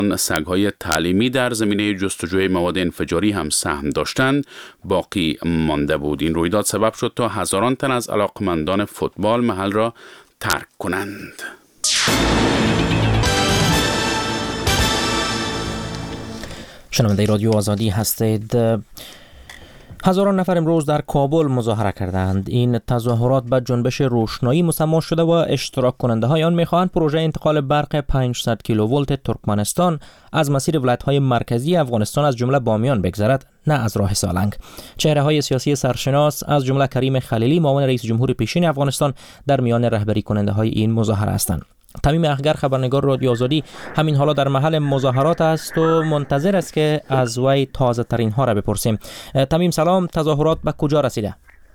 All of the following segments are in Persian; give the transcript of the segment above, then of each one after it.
سگ‌های تعلیمی در زمینه جستجوی مواد انفجاری هم سهم داشتند باقی مانده بود. این رویداد سبب شد تا هزاران تن از علاقمندان فوتبال محل را ترک کنند. شنونده رادیو آزادی هستید. هزاران نفر امروز در کابل مظاهره کردند. این تظاهرات به جنبش روشنایی مسمى شده و اشتراک کننده های آن میخواهند پروژه انتقال برق 500 کیلوولت ترکمنستان از مسیر ولایت‌های مرکزی افغانستان از جمله بامیان بگذرد، نه از راه سالنگ. چهره‌های سیاسی سرشناس از جمله کریم خلیلی معاون رئیس جمهور پیشین افغانستان در میان رهبری کننده های این مظاهره هستند. تمیم اخگر خبرنگار رادیو آزادی همین حالا در محل مظاهرات است و منتظر است که از وی تازه ترین ها را بپرسیم. تمیم سلام، تظاهرات به کجا رسیده؟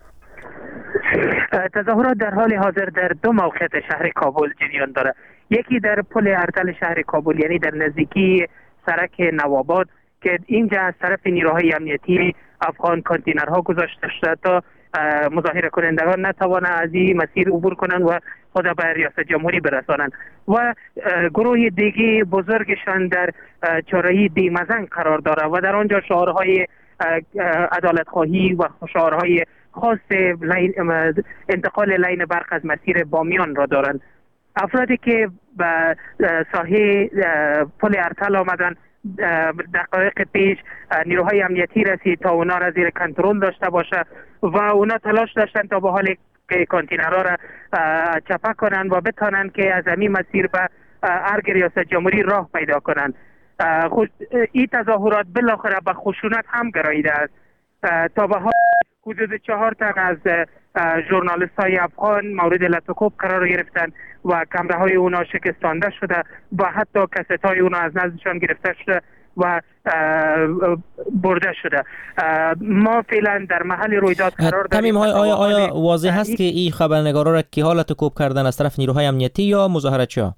تظاهرات در حال حاضر در دو موقعیت شهر کابل جریان داره. یکی در پل ارتل شهر کابل، یعنی در نزدیکی سرک نوآباد، که اینجا از طرف نیروهای امنیتی افغان کانتینرها گذاشته شده تا مظاهره کنندگان نتوانند از این مسیر عبور کنند و خود به ریاست جمهوری برسانند. و گروه دیگه بزرگشان در چهارراهی دیمزنگ قرار داره و در آنجا شعارهای عدالت خواهی و شعارهای خاص انتقال لاین برق از مسیر بامیان را دارند. افرادی که به ساحه پل ارتل آمدن دقایق پیش نیروهای امنیتی رسید تا اونا را زیر کنترل داشته باشه و اونا تلاش داشتن تا به حال کانتینرها را چپه کنند و بتانند که از همین مسیر به ارگ ریاست جمهوری راه پیدا کنند. این تظاهرات بالاخره به خشونت هم گراییده است. تا به حال حدود 4 تن از ژورنالیست های افغان مورد لطکوب قرار گرفتن و کمره های اونا شکستانده شده و حتی کست های اونا از نزدشان گرفته شده و برده شده. ما فعلا در محل رویداد قرار داریم. آیا واضح هست که این خبرنگارا را کی حالت کوب کردن از طرف نیروهای امنیتی یا مظاهراتچی‌ها؟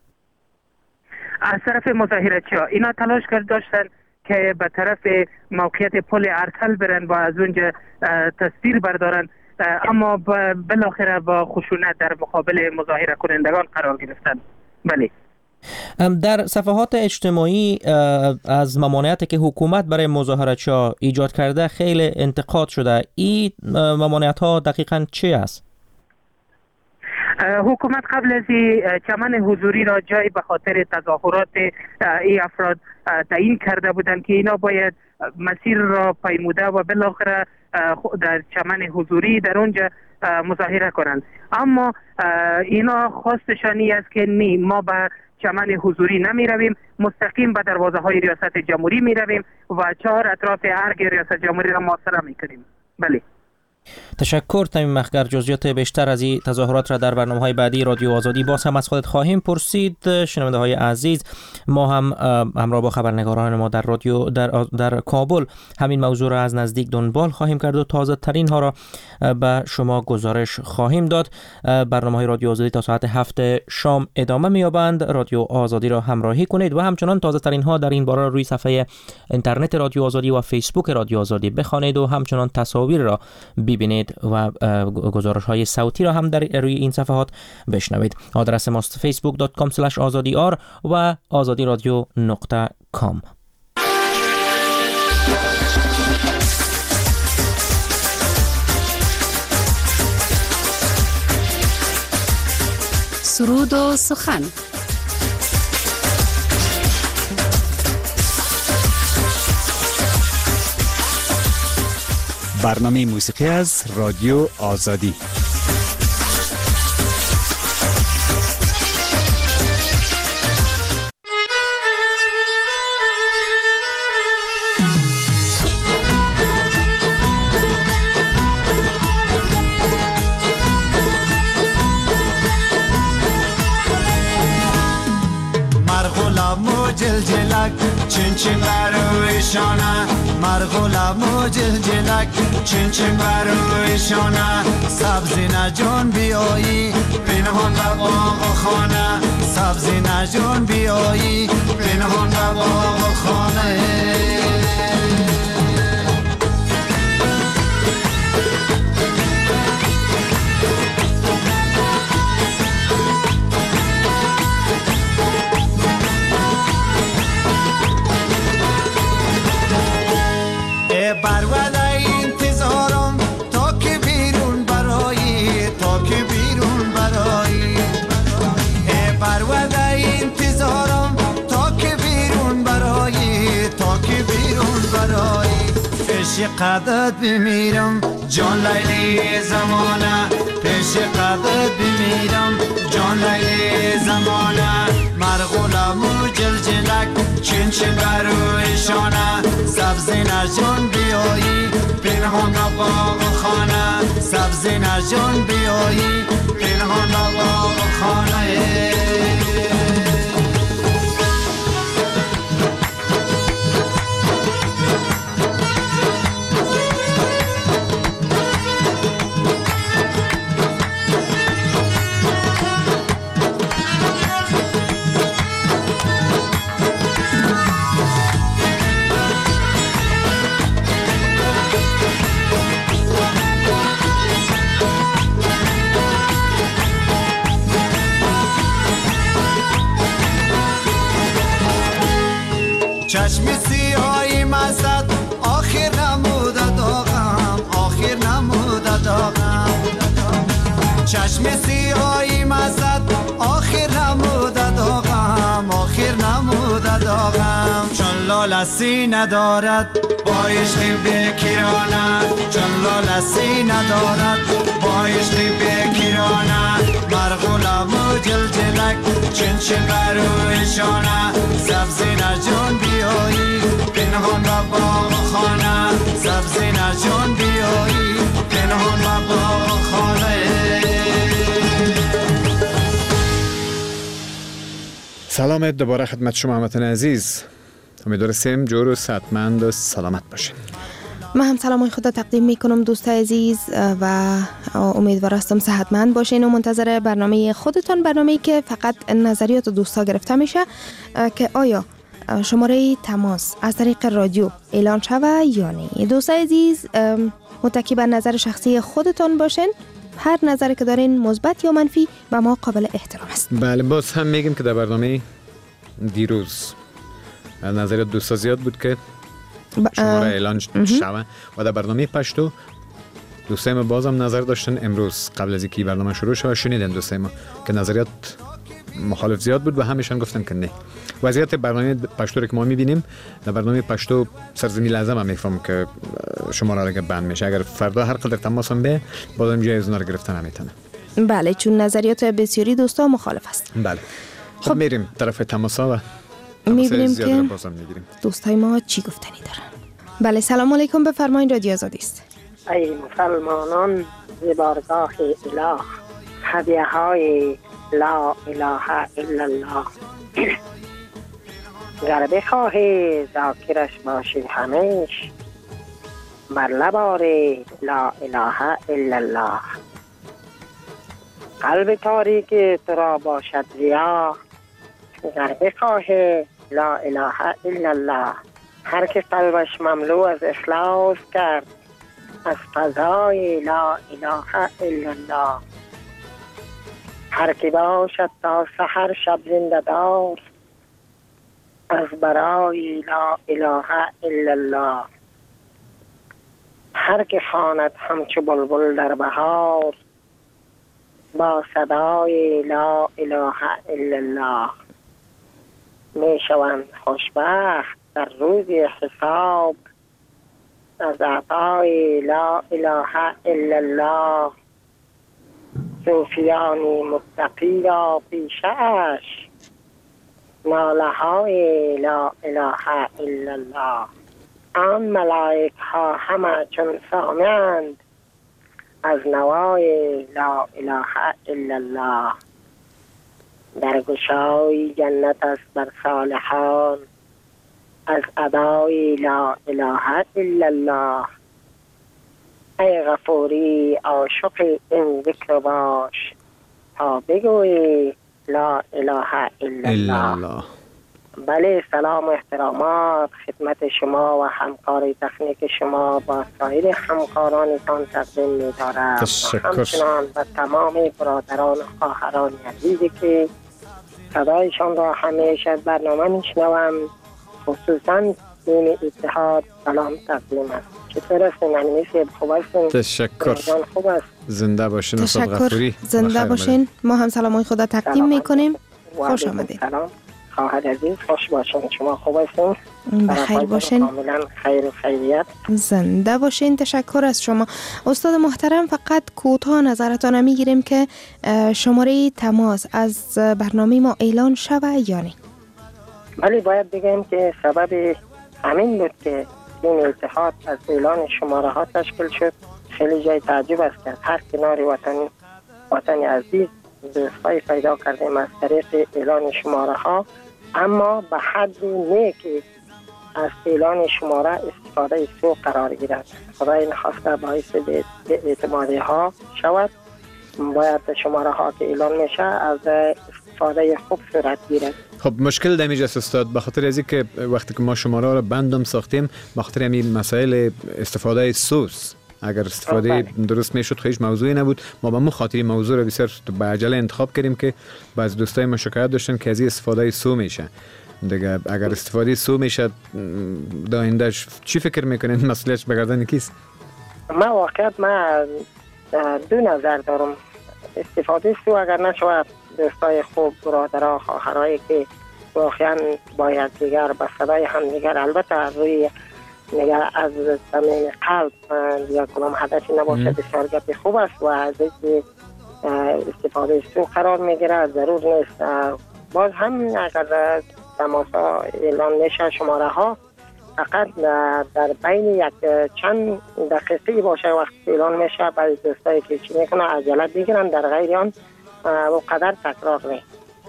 از طرف مظاهراتچی‌ها. اینا تلاش داشتن که به طرف موقعیت پل ارتل برن و از اونجا تصویر بردارن، اما بالاخره با خشونت در مقابل مظاهره کنندگان قرار گرفتن. بله. در صفحات اجتماعی از ممانعتی که حکومت برای مظاهراتچی‌ها ایجاد کرده خیلی انتقاد شده. این ممانعت‌ها دقیقاً چی است؟ حکومت قبل از چمن حضوری را جای به خاطر تظاهرات این افراد تعیین کرده بودند که اینا باید مسیر را پیموده و بالاخره در چمن حضوری در اونجا مظاهره کنند. اما اینا خواستشانی است که نه، ما به چمن حضوری نمی رویم، مستقیم به دروازه های ریاست جمهوری می رویم و 4 اطراف ارگ ریاست جمهوری را محاصره می کنیم. بله. تشکر تمیم مخگر. جزئیات بیشتر از این تظاهرات را در برنامه‌های بعدی رادیو آزادی باز هم از خودت خواهیم پرسید. شنونده های عزیز، ما هم همراه با خبرنگاران ما در رادیو در کابل همین موضوع را از نزدیک دنبال خواهیم کرد و تازه ترین ها را به شما گزارش خواهیم داد. برنامه‌های رادیو آزادی تا ساعت 7 شام ادامه می‌یابند. رادیو آزادی را همراهی کنید و همچنان تازه ترین ها در این باره روی صفحه اینترنت رادیو آزادی و فیسبوک رادیو آزادی بخوانید و همچنان تصاویر را ببینید و گزارش‌های صوتی را هم در روی این صفحات بشنوید. آدرس ماست facebook.com/azadi.ar و azadiradio.com. سرود و سخن. برنامه موسیقی از رادیو آزادی. جلجلک چین چین بروی شانه مرغولم و جلجلک چین چین بروی شانه سبزی نجون بیایی پنهان به باغ خانه سبزی نجون بیایی پنهان به باغ خانه برود انتظارم تا که بیرون برایی، تا که بیرون برایی. برود انتظارم تا که بیرون برایی، تا که بیرون برایی. پیش قدت بمیرم جان لیلی زمانه، پیش قدت بمیرم جان لیلی زمانه. مرغولم و جلجلک چین چین برویشانه، سبزی نجان بیایی پنهان باغ خانه، سبزی نجان بیایی پنهان باغ خانه. چشم سیاهی مزد آخر نموده داغم، آخر نموده داغم. چشم سیاهی مزد آخر نموده داغم، آخر نموده داغم. چون لالسی ندارد با عشق بکیرانه، چون لالسی ندارد با عشق بکیرانه. مرغولم و جلجلک چین چین برویشانه، سبزی نجان بیایی پنهان و باغ خانه، سبزی نجان بیایی پنهان و باغ خانه. سلام دوباره خدمت شما هموطن عزیز. امیدوارم جور و صحتمند و سلامت باشین. من هم سلام خدا تقدیم میکنم دوستای عزیز و امیدوارم صحتمند باشین و منتظر برنامه خودتان، برنامه‌ای که فقط نظریات دوستا گرفته میشه که آیا شماره تماس از طریق رادیو اعلان شوه یا نه. دوستای عزیز متکی بر نظر شخصی خودتان باشین، هر نظری که دارین مثبت یا منفی به ما قابل احترام است. بله، باز هم میگیم که در برنامه دیروز نظریات دوستا زیاد بود که شماره اعلان شوه و در برنامه پشتو دوستای ما بازم نظر داشتن. امروز قبل از اینکه برنامه شروع شد شنیدن دوستای ما که نظریات مخالف زیاد بود و همیشان گفتن که نه. وضعیت برنامه پشتو رو که ما میبینیم، در برنامه پشتو سرزمین لازم هم میفهم که شماره را بند میشه. اگر فردا هر قدر تماس هم به بازم جای از اونا رو گرفتن نمیتونه. بله، چون نظریات بسیاری دوستا مخالف است. بله. خب میریم طرف تماسا و میبینیم که دوستای ما چی گفتنی دارن. بله، سلام علیکم، بفرمایید، رادیو آزادی است. ای مسلمانان ز بارگاه اله، هدیه های لا اله الا الله. گر بخواهی ذاکرش باشی همیش، بر لبار لا اله الا الله. قلب تاریک تو را باشد ضیا، گر بخواهی لا اله الا الله. هر که قلبش مملو از اخلاص کرد، از فضای لا اله الا الله. هر که باشد تا سحر شب زنده دار، از برای لا اله الا الله. هر که خواند همچو بلبل در بهار، با صدای لا اله الا الله. می شوند خوشبخت در روز حساب، از عطای لا اله الا الله. صوفیانی متقی را پیشش، ناله های لا اله الا الله. آن ملائک ها همه چون سامعند، از نوای لا اله الا الله. در گشای جنت است بر صالحان، از ادای لا اله الا الله. ای غفوری عاشق این ذکر باش، تا بگوی لا اله الا الله. بله، سلام و احترامات خدمت شما و همکار تکنیک شما با سایر همکارانتان تقدیم می‌دارم. همچنان و تمام برادران و خواهران عزیزی که صدایشان را همیشه برنامه میشنوم، خصوصا تیم اتحاد سلام تقدیم است. چطور هستین؟ انیمیسی خوب هستین؟ تشکر. خوب است. زنده باشین استاد غفوری. زنده باشین. ما هم سلامای خدا تقدیم میکنیم. خوش آمدید. سلام خواهر عزیز، خوش باشین. شما خوب هستین؟ بخیر باشین. کاملا خیر و خیریت. زنده باشین. تشکر از شما استاد محترم. فقط کوتاه نظرتان میگیریم که شماره تماس از برنامه ما اعلان شود یا نه؟ ولی باید بگیم که سبب همین بود که این اتحاد از اعلان شماره ها تشکیل شد. خیلی جای تعجب است که هر کنار وطن عزیز دوستای پیدا کردیم از طریق اعلان شماره ها، اما به حد نه که از اعلان شماره استفاده سوء قرار گیرد. خدای نخواسته باعث به اعتمادی ها شود. باید شماره ها که اعلان میشه از استفاده خوب صورت گیرد. خب مشکل دمیج است استاد، به خاطر از اینکه وقتی که ما شماره را بندم ساختیم به خاطر همین مسائل استفاده سوس، اگر استفاده درست میشد هیچ موضوعی نبود. ما به خاطر موضوع را بسیار به عجله انتخاب کردیم که بعض دوستای ما شکایت داشتن که از این استفاده سو میشه دیگه. اگر استفاده سو میشه دایندش چی فکر میکنین؟ مسئولیتش به گردن کیست؟ ما واقعیت دو نظر دارم. استفاده سو اگر نشود، دوستای خوب، برادرها، خواهرایی که واقعا باید دیگر به صدای هم دیگر، البته روی نگر از زمین قلب یا کلام هدفی نباشه، بسیار گپ خوب است و از اینکه استفاده سو قرار میگیره ضرور نیست. باز هم اگر تماسا اعلان میشه شماره ها فقط در بین یک چند دقیقه باشه وقت اعلان میشه، بعضی دوستایی که چی میکنه عجله بگیرن، در غیر آن و قدر تکرار نه.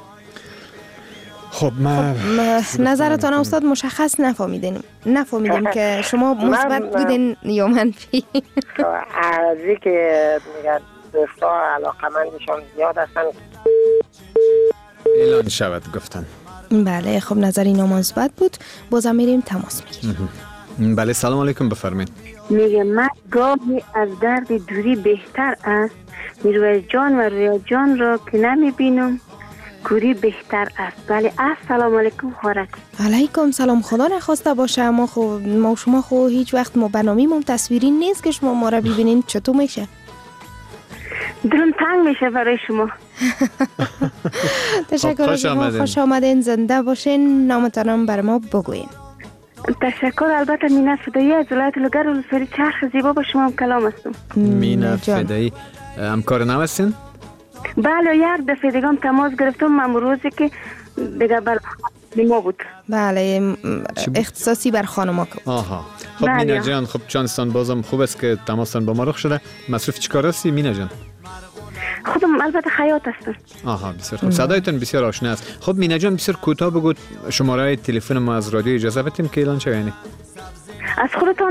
خب ما نظرتان استاد مشخص نفهمیدیم که شما مثبت بودین یا منفی. از اینکه میگه دوستا علاقمندشان زیاد هستن اعلان شود گفتن. بله خب نظری نامثبت بود. بازم میریم تماس میگیریم. بله سلام علیکم بفرمایید. میگه من گاهی از درد دوری بهتر است. میرویز جان و رویا جان را که نمیبینم کوری بهتر است. بله السلام علیکم خورک. علیکم سلام. خدا نخواسته باشه ما شما هیچ وقت ما برنامه‌مون تصویری نیست که شما ما را ببینین. چطور میشه؟ دلم تنگ میشه برای شما. تشکر از شما. خوش آمدین. زنده باشین. نامتانم بر ما بگوین. تشکر. البته مینا فدایی از ولایت لوگر ولسوالی چرخ زیبا با شما هم کلام هستم. مینا فدایی همکار نو هستین؟ بله یک دفعه دیگه هم تماس گرفتم من روزی که دیگه بر ما بود. بله اختصاصی بر خانما بود. آها خب مینا جان، خب چانستان بازم خوب است که تماسان با ما رخ شده. مصروف چیکار هستی مینا جان؟ خودم البته خیاط هستم. آها بسیار خوب. صدایتون بسیار آشنا است. خب مینا جان بسیار کوتاه بگو شماره تلفن ما از رادیو اجازه بدیم که اعلان شه. از خودتونه؟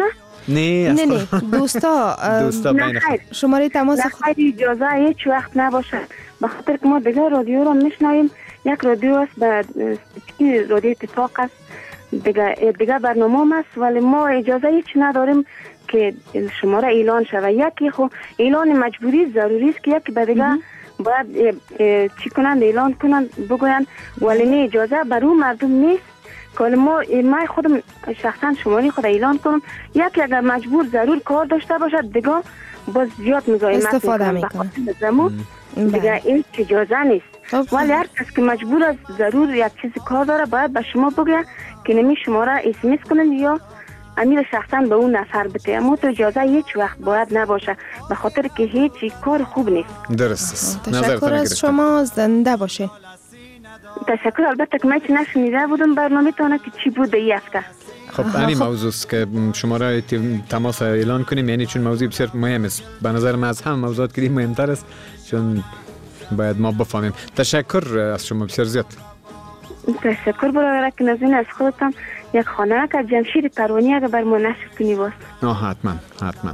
نه دوستا بین شماره تماس اجازه هیچ وقت نباشه، به خاطر که ما دیگه رادیو رو میشنویم. یک رادیو است به رادیو اتفاق است، دیگه برنامه است، ولی ما اجازه هیچ نداریم که شماره اعلان شود. یکی خو اعلان مجبوری ضروری است که یکی به دیگه باید چی کنند اعلان کنند بگوین، ولی نه اجازه برای مردم نیست که ما خودم شخصا شماره خود اعلان کنم. یکی اگر مجبور ضرور کار داشته باشد دیگه باز زیاد مزاحمت استفاده میکنه دیگه این اجازه نیست. ولی هر کس که مجبور است ضرور یک چیز کار داره باید به شما بگه که نمی شماره اسمس کنند یا امیر شخصا به اون نفر بده. اما تو اجازه هیچ وقت باید نباشه، به خاطر که هیچ کار خوب نیست. درست است. تشکر از شما. زنده باشه. تشکر. البته که من چی نشنیده بودم برنامه تانه که چی بود این هفته. خب همین موضوع است که شماره تماس اعلان کنیم، یعنی چون موضوع بسیار مهم است. به نظر من از هم موضوعات که مهمتر است چون باید ما بفهمیم. تشکر از شما بسیار زیاد. تشکر برادر که نزدین از خودتان یک خانه که جمشید پروانی اگر بر ما نشر کنی باست. حتما.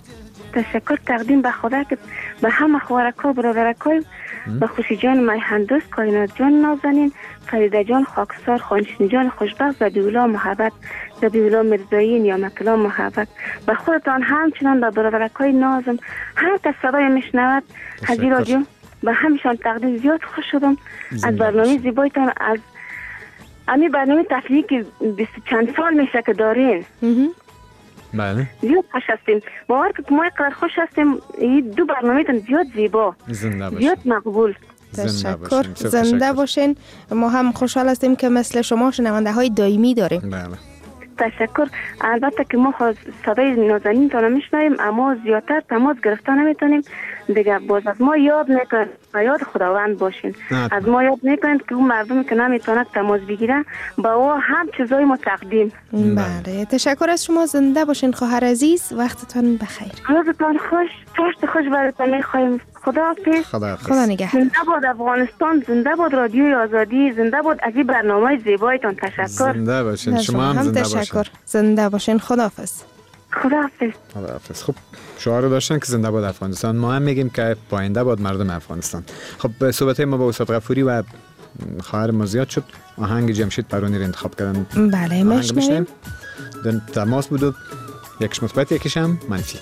تشکر تقدیم به خدا که به همه خوارکا برادرکای به خوشی جان میهندوس، کائنات جان نازنین، فریده جان خاکسار، خانشین جان خوشبخت، زبیولا محبت، زبیولا مرزایی، نیامکلا محبت، به خودتان همچنان به برادرکای نازم هر کس صدای میشنود حجی رادیو به همشان تقدیم. زیاد خوش شدم از برنامه زیبایتان، از امی برنامه تفریحی که 20 چند سال میشه که دارین. بله. زیاد خوش هستیم. باور که ما اینقدر خوش هستیم. این دو برنامه تون زیاد زیبا. زنده باشین. زیاد مقبول. تشکر. زنده باشین. ما هم خوشحال هستیم که مثل شما شنونده های دائمی داریم. بله. تشکر. البته که ما صدای نازنین تان میشنویم اما زیادتر تماس گرفتن نمیتونیم دیگه. باز از ما یاد میکنید و یاد خداوند باشین. از ما یاد میکنید که اون مردمی که نمیتونند تماس بگیرن با او هم چیزای ما تقدیم. بله. تشکر از شما. زنده باشین خواهر عزیز. وقتتان بخیر. روزتان خوش. پشت خوش براتون میخوایم. خداحافظ. خدا نگهدار. زنده باد افغانستان. زنده باد رادیوی آزادی. زنده باد از این برنامه زیبایتان. تشکر. زنده باشین. شما هم زنده باشین. تشکر. زنده باشین. خداحافظ. خداحافظ. خب شعار داشتن که زنده باد افغانستان. ما هم میگیم که پاینده باد مردم افغانستان. خب صحبت ما با استاد غفوری و خواهر ما زیاد شد. آهنگ جمشید پرونی رو انتخاب کردن. بله میشنویم. تماس بود و یکیش مثبت یکیش هم منفی.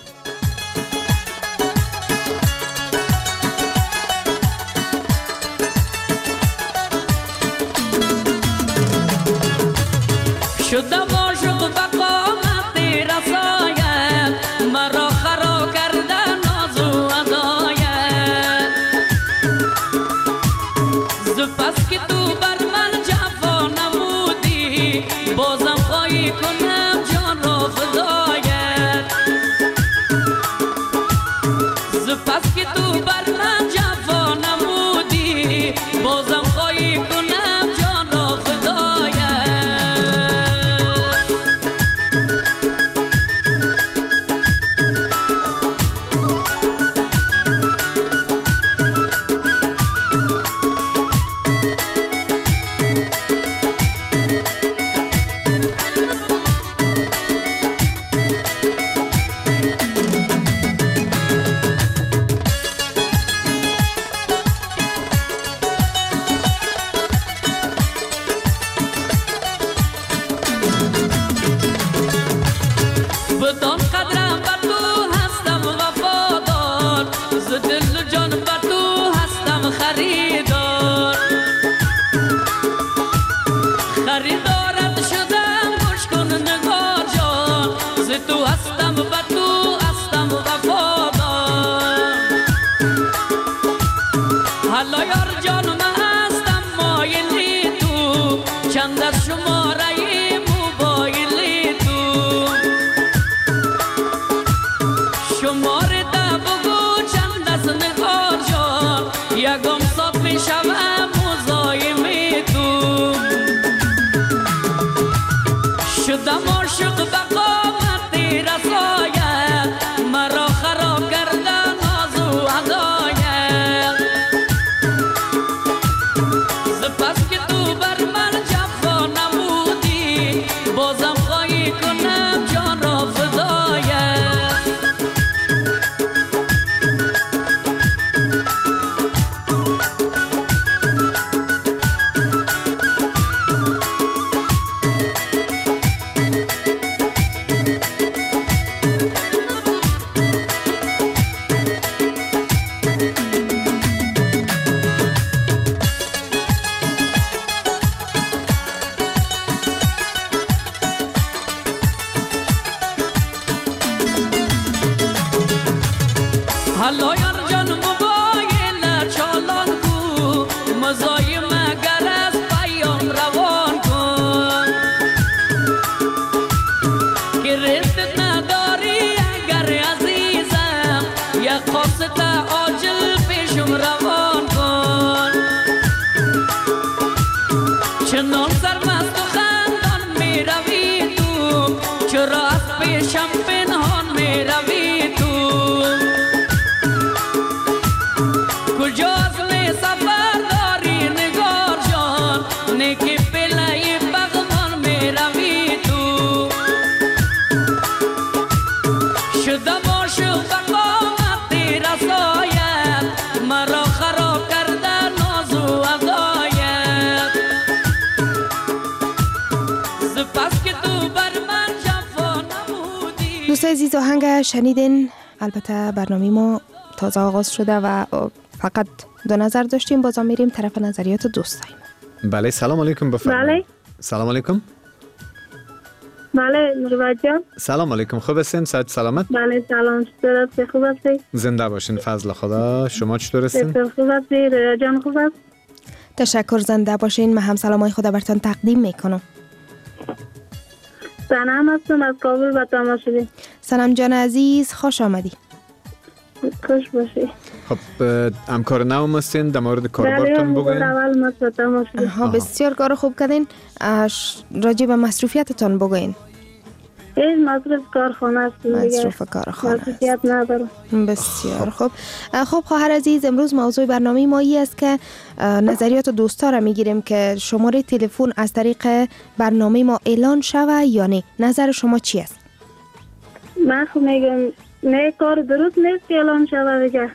شده عاشق و قامت رسایت مرا خرا کرده ناز و ادایت زپس که تو بر من جفا نمودی بازم خواهی کنم جان را فدایت زپس که تو بر من جفا نمودی بازم خواهی کنم جان را فدایت بدان قدرم بر تو هستم وفادار ز دل و جان بر تو هستم خریدار خریدارت شدم گوش کن نگار جان ز تو هستم بر تو هستم وفادار حالا یار جان من هستم مایلی تو چند از شماره موبایلی تو شماره ده بگو چند از نگار جان یکم صاف می شوم مزایم تو شدم عاشق به قامت رسایت مرا خراب کرده ناز و هدایت زپس که تو بر من جفا نمودی بازم خواهی کنم جان را فدایت حالا یار جان موبایل چالان کو مزایم اگر از پیام روان کن که رزق نداری اگر عزیزم یا قصد عاجل پیشم روان کن چنان سرمست و خندان می روی تو چرا از پیشم پنهان می روی تو کجاست می سفر داری نگار جان نکی پلای بغمان می روی تو شدم عاشق به قامت رسایت مرا خراب کرده ناز و ادایت زپس که تو بر من جفا نمودی. دوست عزیز آهنگ شنیدین. البته برنامه ما تازه آغاز شده و فقط دو نظر داشتیم. بازم میریم طرف نظریات دوستایم. بله سلام علیکم بفرمایید. بله سلام علیکم. بله مروت جان. سلام علیکم، خوب هستین؟ صحت سلامت؟ بله سلام، چطور هستی؟ خوب هستی؟ زنده باشین فضل خدا. شما چطور هستین؟ خوب هستی؟ رویا جان خوب است؟ تشکر، زنده باشین. من هم سلامای خدا براتون تقدیم میکنم. سنم هستم از کابل به تماشایی. سنم جان عزیز، خوش آمدی. خوش باشی. خب همکار نو هستین، در مورد کاربارتون بگوین. اول ما به تماشایی. بسیار کار خوب کردین. راجع به مصروفیتتون بگوین. این مصروف کارخانه است. مصروف کارخانه. مصروفیت ندارم. بسیار خوب. خب خواهر عزیز، امروز موضوع برنامه ما این است که نظریات دوستا را میگیریم که شماره تلفن از طریق برنامه ما اعلان شوه یا نه. نظر شما چی است؟ من خب میگم نه، کار درست نیست که اعلان شوه دیگه.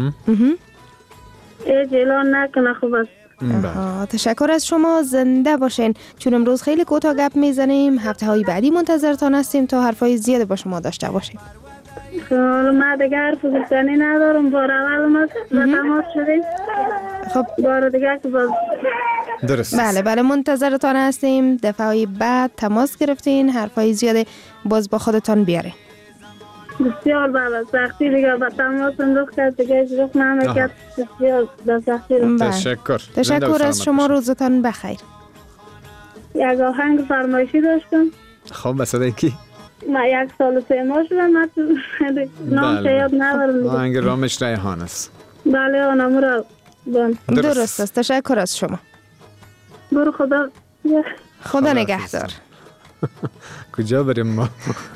اعلان نکنه خوب است. تشکر از شما، زنده باشین. چون امروز خیلی کوتاه گپ میزنیم، هفته های بعدی منتظرتان هستیم تا حرفای زیاد با شما داشته باشیم. حالا ما دیگه حرف گفتنی ندارم، بار اول ما به تماس شدیم. خب بار دیگه که باز درست. بله منتظرتان هستیم. دفعه بعد تماس گرفتین، حرفای زیاد باز با خودتان بیارین. بسیار بله، سختی دیگه با تماس انداخت کرد دیگه اجراف نمیکرد. بسیار به سختی رو. تشکر از شما، روزتان بخیر. یک آهنگ فرمایشی داشتم. خب بسده کی؟ من 1 سال و 3 ماه شدم. من نام یاد ندارم. آهنگ رامش ریحان است. بله آنامو را بان. درست است. تشکر از شما. برو خدا نگهدار. کجا بریم ما؟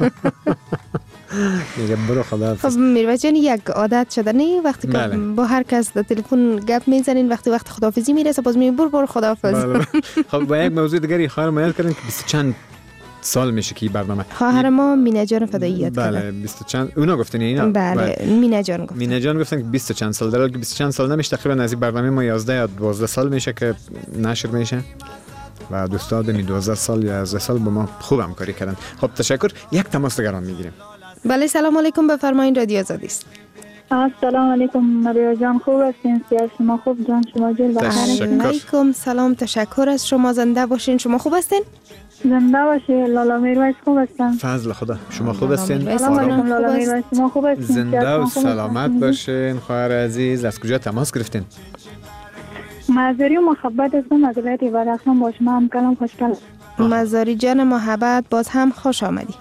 میگه برو خدا. خب میروت جان، یک عادت شده نه وقتی که با هر کس در تلفن گپ میزنین وقت خداحافظی میرسه باز میگه برو خداحافظ. خب با یک موضوع دیگری خواهر ما یاد کردن که 20 چند سال میشه که برنامه خواهر ما مینه جان فداییت کرده. بله 20 چند اونا گفتن اینا. بله مینه جان گفتن. مینه جان گفتن که 20 چند سال، در حالی که 20 چند سال نمیشه، تقریبا از این برنامه ما 11 یا 12 سال میشه که نشر میشه و دوستان دمی 12 سال یا 11 سال با ما خوب همکاری کردن. خب تشکر. یک تماس دیگران میگیریم. بله سلام علیکم، بفرمایید، رادیو آزادی است. سلام علیکم مریا جان، خوب هستین؟ شما خوب جان؟ شما جل بخیر. علیکم سلام، تشکر از شما، زنده باشین. شما خوب هستین؟ زنده باشی. لالا میرویس خوب هستن؟ فضل خدا. شما خوب هستین؟ سلام علیکم لالا میرویس، شما خوب هستین؟ زنده و سلامت باشین. خواهر عزیز از کجا تماس گرفتین؟ مزاری و محبت هستم از ولایت بدخشان. با شما هم کلام خوشگل. مزاری جان محبت، باز هم خوش آمدی.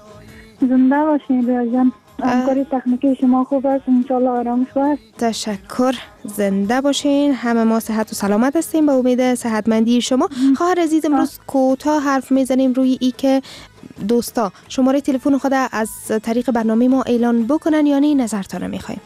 زنده باشین ریا جان. همکاری تکنیکی شما خوب است، انشالله آرامش باشه. تشکر، زنده باشین. همه ما صحت و سلامت هستیم به امید صحتمندی شما. خواهر عزیز امروز کوتاه حرف میزنیم روی ای که دوستا شماره تلفن خود از طریق برنامه ما اعلان بکنن یا نه. نظرتان میخوایم.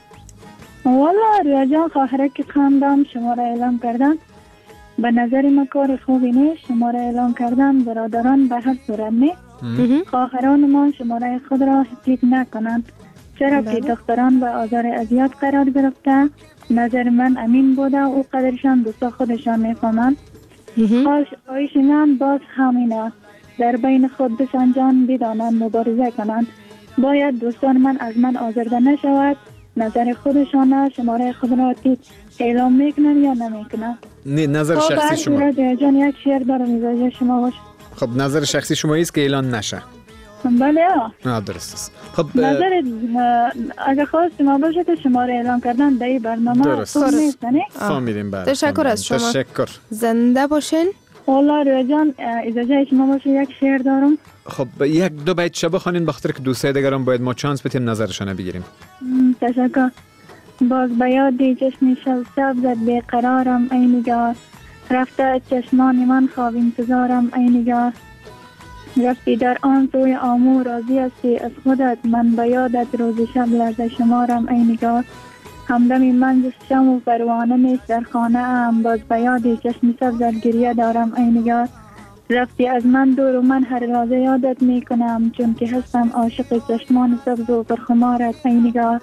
والا ریا جان، خواهره که خواندم شماره اعلان کردن به نظر ما کار خوبی نیست. شماره اعلان کردن برادران به هر صورت نه. خواهران ما شماره خود را حفظ نکنند، چرا که دختران به آزار اذیت قرار گرفته. نظر من امین بوده او قدرشان دوستا خودشان میفهمند. خواهش من باز همین است، در بین خود بسنجان بدانند، مبارزه کنند. باید دوستان من از من آزرده نشود. نظر خودشان شماره خود را اعلام میکنن یا نمیکنن؟ نه نظر شخصی شما. جان یک شعر دارم میذاره شما باش. خب نظر شخصی شما است که اعلان نشه. بله درست است. خب نظر اگه خواست ما باشه که شماره اعلان کردن در این برنامه خوب نیست نه؟ فهمیدیم. بله تشکر از شما. تشکر. زنده باشین. والله ریا جان اجازه شما باشه یک شعر دارم. خب یک دو بیت شب بخونین بخاطر که دوستای دیگران باید ما چانس بدیم نظرشون بگیریم. تشکر. باز به یاد چشم شب سبزت بیقرارم ای نگار، رفته چشمان من خواب انتظارم ای نگار، رفتی در آن سوی آمو راضی هستی از خودت، من به یادت روز شب لرزه شمارم ای نگار، همدمی من شم و پروانه نیست در خانه ام، باز به یاد چشم سبزت گریه دارم ای نگار، رفتی از من دور و من هر لحظه یادت می کنم، چون که هستم عاشق چشمان سبز و پرخمارت ای نگار.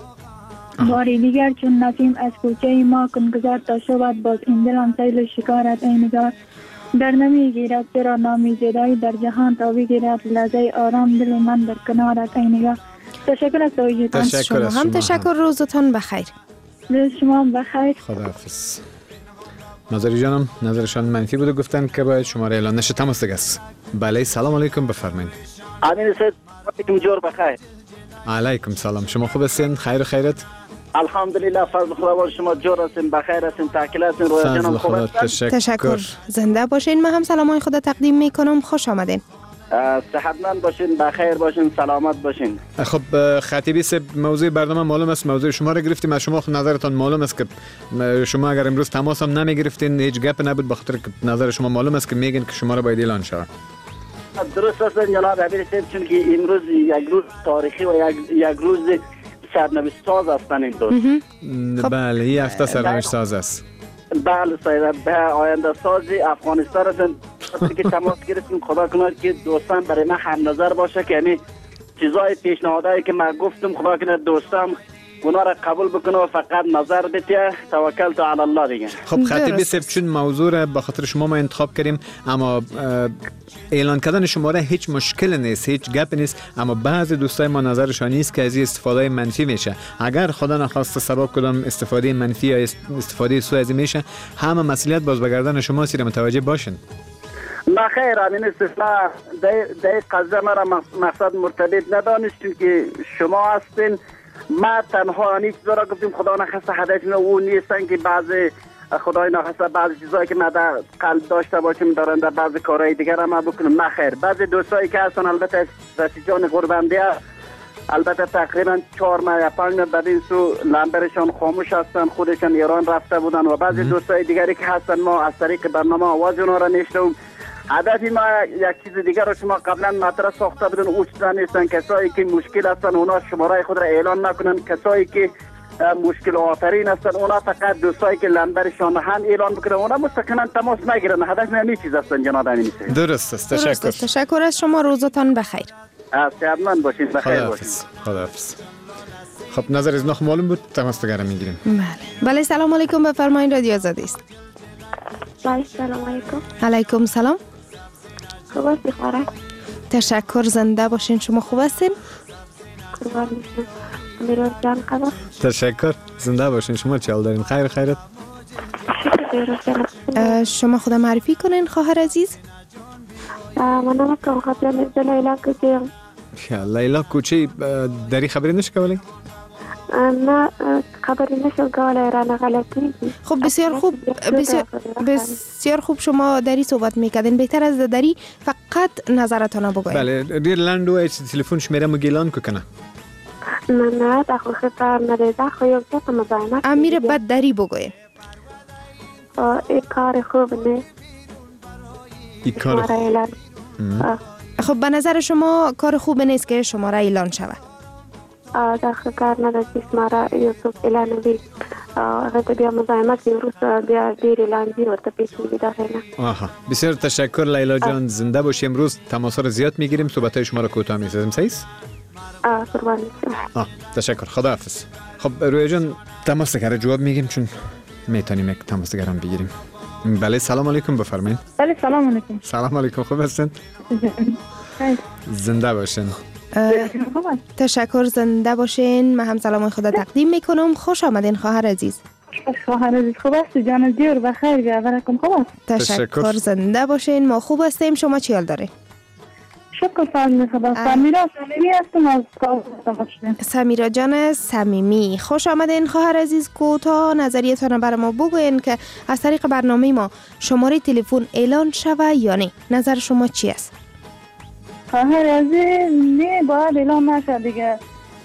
باری دیگر چون نسیم از کوچه ما کن گذار تا شود، باز این دلم سیل شکارت ای نگار، در نمی گیرد چرا نامی زدایی در جهان تا بگیرد لحظه آرام دل من در کنارت ای نگار. تشکر از توجیهتان. تشکر از شما. هم تشکر، روزتان بخیر. روز شما بخیر. خداحافظ. ناظری جانم نظرشان منفی بود و گفتن که باید شماره اعلان نشه. تماس دیگه است. بله سلام علیکم بفرمایید. امین سید وقتتون جور بخیر. علیکم سلام. شما خوب هستین؟ خیر و خیرت؟ الحمدلله فضل خدا و شما جور هستین، بخیر هستین، تاکل هستین، رویا جانم خوب هستین؟ تشکر. زنده باشین. من هم سلامای خود تقدیم میکنم. خوش آمدین. صحتمند باشین، بخیر باشین، سلامت باشین. خب خطیبی صاحب موضوع برنامه معلوم است، موضوع شما را گرفتیم. از شما نظرتان معلوم است که شما اگر امروز تماس هم نمیگرفتین هیچ گپ نبود، بخاطر که نظر شما معلوم است که میگین که شما را باید اعلان شود. درست است جناب امیر صاحب، چون که امروز یک روز تاریخی و یک روز سرنوشت ساز هستن این دوست. بله این هفته سرنوشت ساز است. بله صاحب، به آینده سازی افغانستان هستن که تماس گرفتیم. خدا کنه که دوستان برای من هم نظر باشه که همین چیزای پیشنهادایی که من گفتم خدا کنه دوستان اونا را قبول بکنه و فقط نظر بده. توکل تو علی الله دیگه. خب خطیبی صاحب چون موضوع را به خاطر شما ما انتخاب کردیم، اما اعلان کردن شماره هیچ مشکل نیست، هیچ گپ نیست، اما بعضی دوستای ما نظرشان نیست که از استفاده منفی میشه. اگر خدا نخواسته سبب کدام استفاده منفی یا استفاده سوء از میشه، همه مسئولیت باز به گردن شما سیر متوجه باشین. بخیر امین استفاده در قضیه مرا مقصد مرتبط ندانستیم که شما هستین. ما تنها نیست را گفتیم خدا نخواسته هدف اون نیستن که بعضی خدای نخواسته بعضی چیزایی که ما در قلب داشته باشیم دارن در بعضی کارهای دیگر هم بکنیم. نخیر، بعضی دوستایی که هستن البته رسیجان قربنده البته تقریبا 4 ماه یا 5 ماه بعد این سو لمبرشان خاموش هستن، خودشان ایران رفته بودن و بعضی دوستای دیگری که هستن ما از طریق برنامه آواز اونا را نشنویم. هدف ما یک چیز دیگر رو شما قبلا مطرح ساخته بودن، او چیزا نیستن. کسایی که مشکل هستن اونا شماره خود را اعلان نکنن، کسایی که مشکل آفرین هستن اونا فقط دوستایی که لمبرشان هم اعلان بکنن، اونا مستقیما تماس نگیرن. هدف ما همین چیز هستن جناب امین. درست است. تشکر از شما. روزتان بخیر. صحتمند باشید، بخیر باشید. خداحافظ. خب نظر از نخ معلوم بود، تماس دیگر میگیریم. بله سلام علیکم بفرمایید. رادیو آزادی است. بله سلام علیکم. علیکم سلام. خوب هستی خواهر؟ تشکر. زنده باشین. شما خوب هستین؟ قربان میشم. میراز جان خبر؟ تشکر. زنده باشین. شما چه حال دارین؟ خیر خیرت؟ شما خود معرفی کنین خواهر عزیز. من نام که خاطر نزد لیلا کوچه. لیلا کوچه داری خبری نشه کولی؟ نه خبری نشم کولی را غلطی. خب بسیار خوب، بسیار خوب. شما داری صحبت میکردین، بهتر از داری فقط نظرتان بگوین. بله دیر لندو ایچ تلفن شمیره مگیلان که کنه. نه داخل خطر نریده خویب چه مزاحمت. امیر بد داری بگوین. این کار خوب نه. این کار خوب. خب به نظر شما کار خوب نیست که شماره اعلان شود؟ داخل کار نداشت شماره یوسف اعلان بی. غیر بیا مزاحمت امروز بیا دیر اعلان بی و تپیش میگی داخل. آها بسیار تشکر لیلا جان. زنده باشی. امروز تماس را زیاد میگیریم، صحبت‌های شما را کوتاه می‌سازیم. صحیح است؟ قربان میشم. تشکر. خداحافظ. خب رویا جان تماس دیگر جواب میگیم چون میتونیم یک تماس دیگر هم بگیریم. بله سلام علیکم بفرمایید. بله سلام علیکم. سلام علیکم. خوب هستین؟ زنده باشین. تشکر. زنده باشین. من هم سلام خدا تقدیم میکنم. خوش آمدین خواهر عزیز. خواهر عزیز خوب است؟ جان جور بخیر بیاورکم. خوب است؟ تشکر. زنده باشین. ما خوب هستیم. شما چی حال داره؟ شکر فضل خدا. سمیرا صمیمی هستم از کابل. سمیرا جان صمیمی خوش آمدین خواهر عزیز. کوتاه نظریتان برای ما بگوین که از طریق برنامه ما شماره تلفن اعلان شود یا نه. نظر شما چی است؟ خواهر عزیز نه باید اعلان نشه دیگه.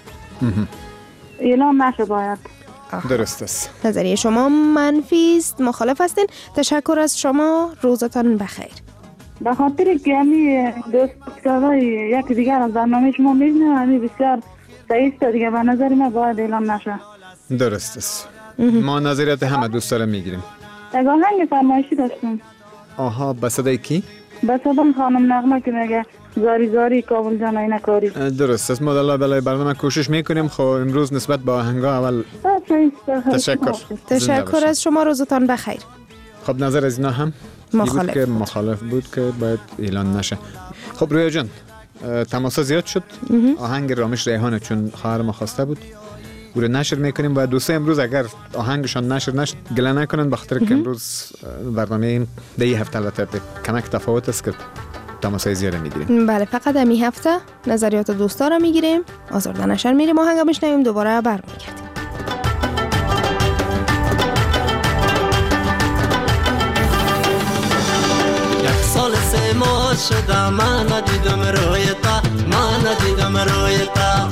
اعلان نشه باید. درست است. نظریه شما منفی است، مخالف هستین. تشکر از شما. روزتان بخیر. به خاطر که همی دوستای یکی دیگر از برنامه شما میبینه همی بسیار صحیح است دیگه. به نظر من باید اعلان نشه. درست است. ما نظریات همه دوستا را میگیریم. یک آهنگ فرمایشی داشتم. آها به صدای کی؟ به صدای خانم نغمه که میگه زاری زاری کابل جان اینا کاری. درست است. ما در برنامه کوشش میکنیم. خب امروز نسبت به آهنگا اول تشکر. تشکر از شما. روزتان بخیر. خب نظر از اینا هم مخالف بود که باید اعلان نشه. خب رویا جان تماس زیاد شد. آهنگ رامش ریحانه چون خواهر ما خواسته بود او رو نشر میکنیم و دوستای امروز اگر آهنگشان نشر نشد گله نکنن، بخاطر که امروز برنامه دی هفته البته کمک تفاوت است که تماسای زیاده میگیریم. بله، فقط همین هفته نظریات دوستا رو میگیریم، آزرده نشر میریم، آهنگ میشنویم، دوباره برمیگردیم. یک سال سه ماه شده من ندیدم رویتا، من ندیدم رویتا،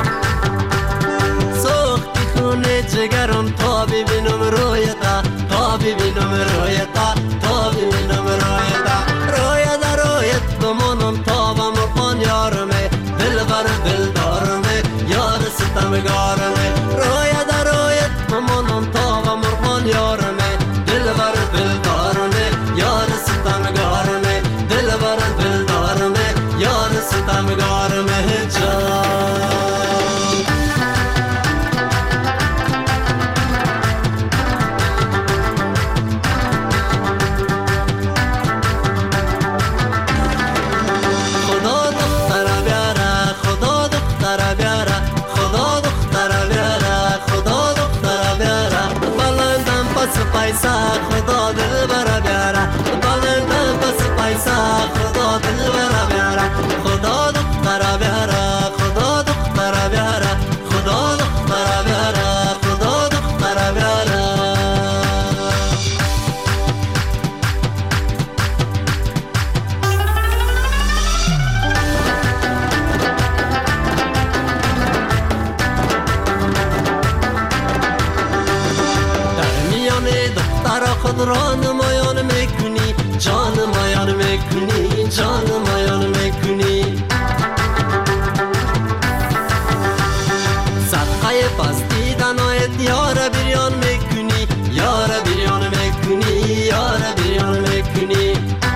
سوختی خونه جگرم تا ببینم رویتا، تا ببینم رویتا، تا ببینم رویتا، رویتا رویت بمانم تا بمقان یارمه، دل بر دل دارمه، یار ستمگارمه، رویتا رویت بمانم تا بمقان یارمه، دل بر دل دارمه، یار ستمگارمه، دل بر دل دارمه، یار ستمگارمه جان. پیسا خدا دل برا بیاره، بالندم بس پیسا خدا دل برا بیاره، خدا دختر بیاره، خدا دختر بیاره، خدا دختر بیاره، خدا دختر بیاره. خود را نمایان میکنی، جان مایان میکنی، جان مایان میکنی، صدقه پس دیدنایت یار بریان میکنی، یار بریان میکنی، یار بریان میکنی،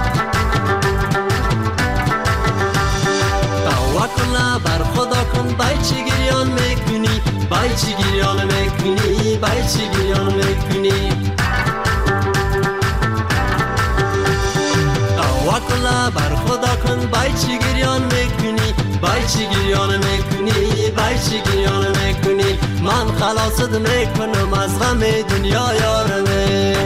توکل بر خدا کن، بای چی گریان میکنی، بای چی گریان میکنی، بای چی گریان میکنی، توکل بر خدا کن، بای چی گریان میکنی، بای چی گریان میکنی، بای چی گریان میکنی، من خلاصت میکنم از غم دنیا یارمه.